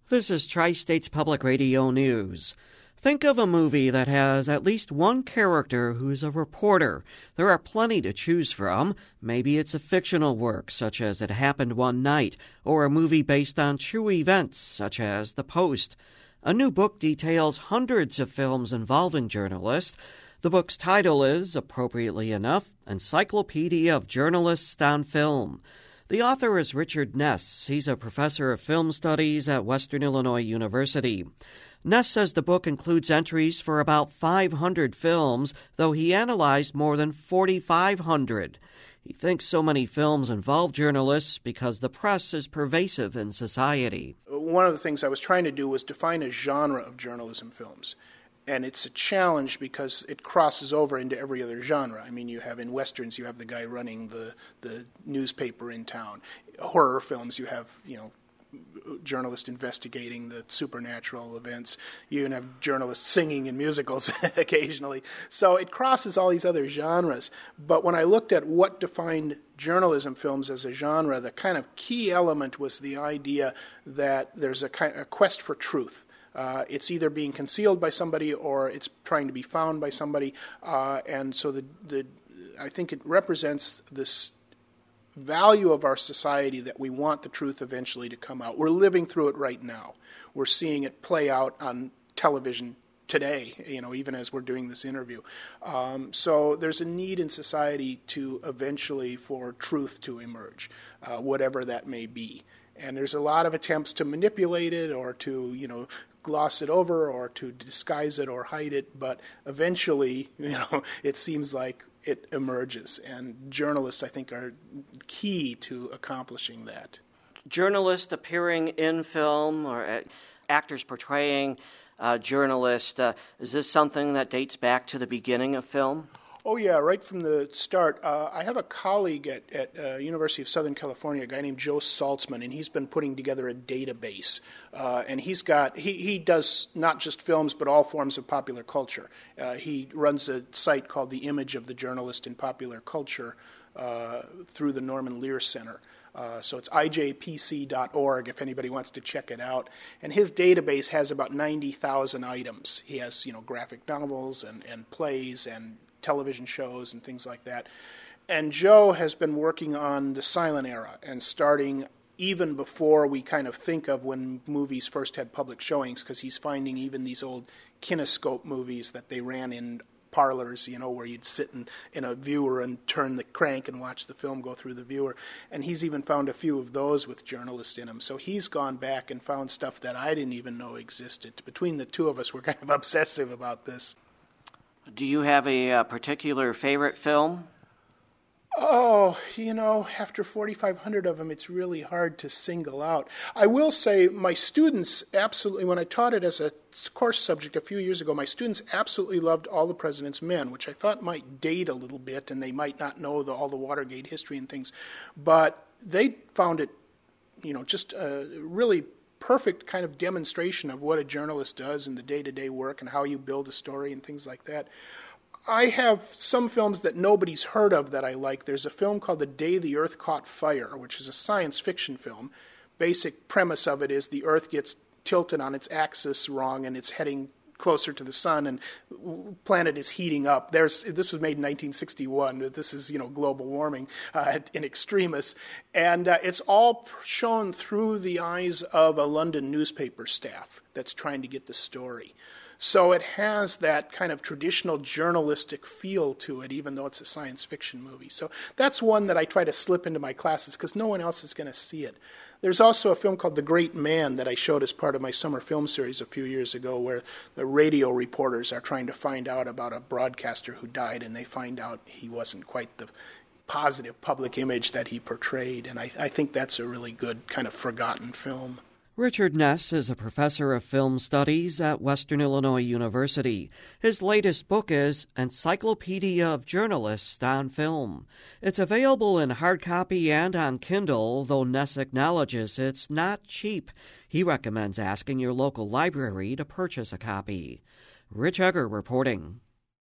This is Tri-States Public Radio News. Think of a movie that has at least one character who's a reporter. There are plenty to choose from. Maybe it's a fictional work, such as It Happened One Night, or a movie based on true events, such as The Post. A new book details hundreds of films involving journalists. The book's title is, appropriately enough, Encyclopedia of Journalists on Film. The author is Richard Ness. He's a professor of film studies at Western Illinois University. Ness says the book includes entries for about 500 films, though he analyzed more than 4,500. He thinks so many films involve journalists because the press is pervasive in society. One of the things I was trying to do was define a genre of journalism films. And it's a challenge because it crosses over into every other genre. I mean, you have in Westerns, you have the guy running the newspaper in town. Horror films, you have, journalists investigating the supernatural events. You even have journalists singing in musicals occasionally. So it crosses all these other genres. But when I looked at what defined journalism films as a genre, the kind of key element was the idea that there's a quest for truth. It's either being concealed by somebody or it's trying to be found by somebody. And so I think it represents this value of our society that we want the truth eventually to come out. We're living through it right now. We're seeing it play out on television today, even as we're doing this interview. So there's a need in society to eventually for truth to emerge, whatever that may be. And there's a lot of attempts to manipulate it or to, gloss it over or to disguise it or hide it, but eventually, it seems like it emerges. And journalists, I think, are key to accomplishing that. Journalists appearing in film or actors portraying journalists, is this something that dates back to the beginning of film? Oh, yeah, right from the start. I have a colleague at University of Southern California, a guy named Joe Saltzman, and he's been putting together a database. And he does not just films, but all forms of popular culture. He runs a site called The Image of the Journalist in Popular Culture through the Norman Lear Center. So it's ijpc.org if anybody wants to check it out. And his database has about 90,000 items. He has, graphic novels and plays and television shows and things like that. And Joe has been working on the silent era and starting even before we kind of think of when movies first had public showings, because he's finding even these old kinescope movies that they ran in parlors, where you'd sit in a viewer and turn the crank and watch the film go through the viewer. And he's even found a few of those with journalists in them. So he's gone back and found stuff that I didn't even know existed. Between the two of us, we're kind of obsessive about this. Do you have a particular favorite film? Oh, after 4,500 of them, it's really hard to single out. I will say my students absolutely, when I taught it as a course subject a few years ago, my students absolutely loved All the President's Men, which I thought might date a little bit, and they might not know all the Watergate history and things. But they found it, just a really perfect kind of demonstration of what a journalist does in the day-to-day work and how you build a story and things like that. I have some films that nobody's heard of that I like. There's a film called The Day the Earth Caught Fire, which is a science fiction film. Basic premise of it is the Earth gets tilted on its axis wrong and it's heading closer to the sun, and planet is heating up. This was made in 1961. This is, global warming in extremis. And it's all shown through the eyes of a London newspaper staff that's trying to get the story. So it has that kind of traditional journalistic feel to it, even though it's a science fiction movie. So that's one that I try to slip into my classes because no one else is going to see it. There's also a film called The Great Man that I showed as part of my summer film series a few years ago, where the radio reporters are trying to find out about a broadcaster who died, and they find out he wasn't quite the positive public image that he portrayed. And I think that's a really good kind of forgotten film. Richard Ness is a professor of film studies at Western Illinois University. His latest book is Encyclopedia of Journalists on Film. It's available in hard copy and on Kindle, though Ness acknowledges it's not cheap. He recommends asking your local library to purchase a copy. Rich Egger reporting.